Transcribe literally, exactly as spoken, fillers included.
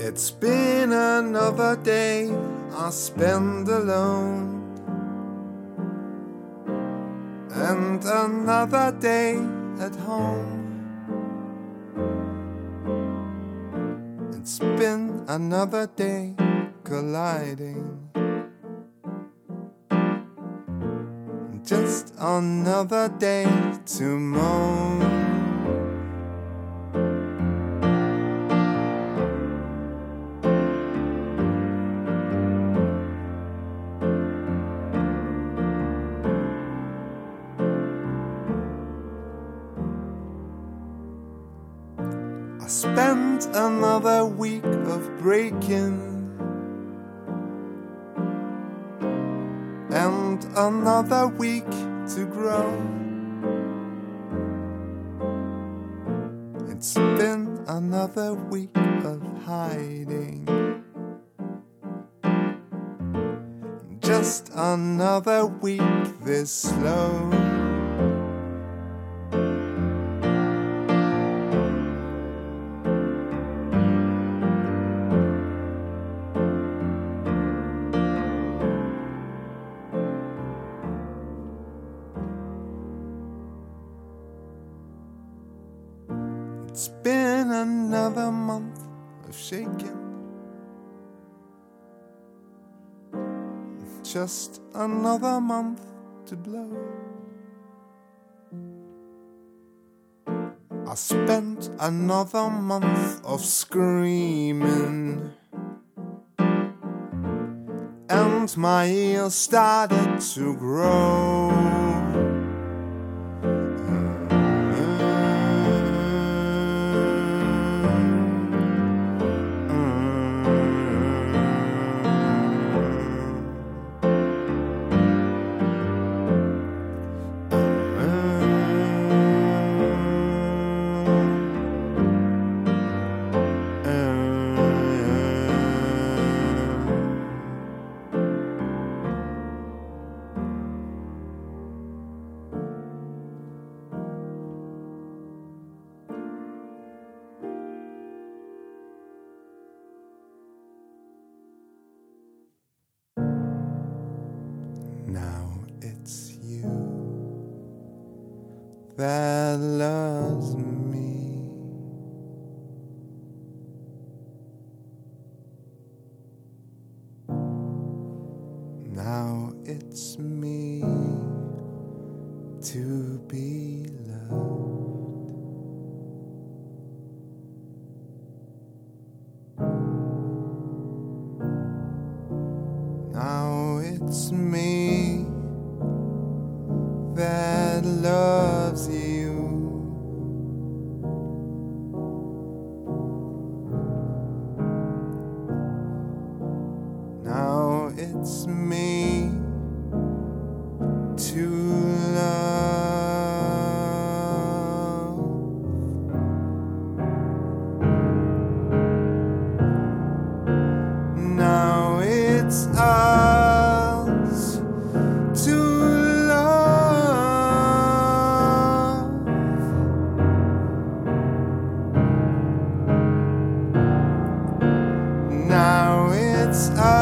It's been another day I spend alone, and another day at home. It's been another day colliding, just another day to moan. I spent another week of breaking and another week to grow. It's been another week of hiding, just another week this slow. It's been another month of shaking, just another month to blow. I spent another month of screaming, and my ears started to grow. Now it's you that loves me. Now it's me to be loved. Now it's me that loves you. Now it's me to love. Now it's us to love. Now it's us.